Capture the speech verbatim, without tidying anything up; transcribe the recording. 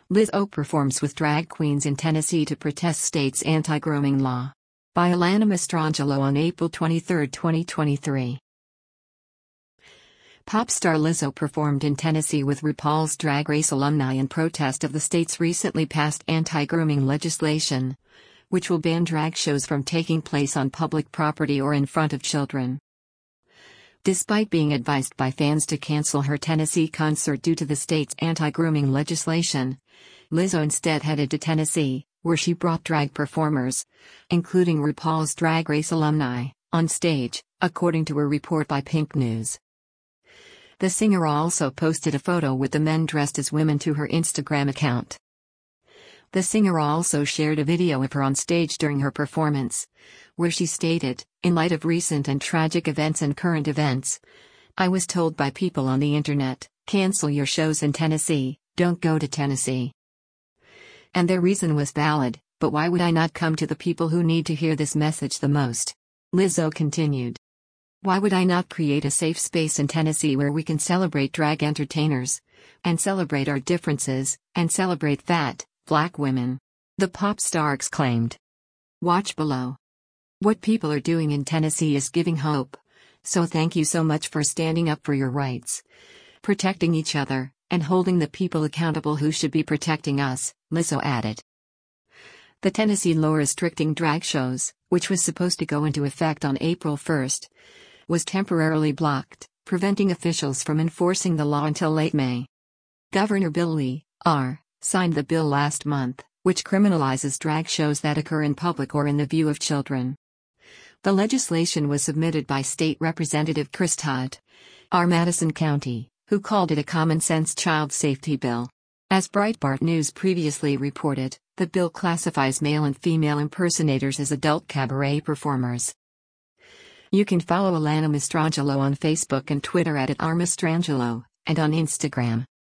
Lizzo performs with drag queens in Tennessee to protest state's anti-grooming law. By Alana Mastrangelo on April twenty-third, twenty twenty-three. Pop star Lizzo performed in Tennessee with RuPaul's Drag Race alumni in protest of the state's recently passed anti-grooming legislation, which will ban drag shows from taking place on public property or in front of children. Despite being advised by fans to cancel her Tennessee concert due to the state's anti-grooming legislation, Lizzo instead headed to Tennessee, where she brought drag performers, including RuPaul's Drag Race alumni, on stage, according to a report by Pink News. The singer also posted a photo with the men dressed as women to her Instagram account. The singer also shared a video of her on stage during her performance, where she stated, "In light of recent and tragic events and current events, I was told by people on the internet, cancel your shows in Tennessee, don't go to Tennessee. And their reason was valid, but why would I not come to the people who need to hear this message the most?" Lizzo continued. "Why would I not create a safe space in Tennessee where we can celebrate drag entertainers, and celebrate our differences, and celebrate fat, black women?" the pop star exclaimed. Watch below. What people are doing in Tennessee is giving hope, so thank you so much for standing up for your rights, protecting each other, and holding the people accountable who should be protecting us, Lizzo added. The Tennessee law restricting drag shows, which was supposed to go into effect on April first, was temporarily blocked, preventing officials from enforcing the law until late May. Governor Bill Lee, R., signed the bill last month, which criminalizes drag shows that occur in public or in the view of children. The legislation was submitted by State Representative Chris Todd, R. Madison County, who called it a common-sense child safety bill. As Breitbart News previously reported, the bill classifies male and female impersonators as adult cabaret performers. You can follow Alana Mastrangelo on Facebook and Twitter at R Mastrangelo, and on Instagram.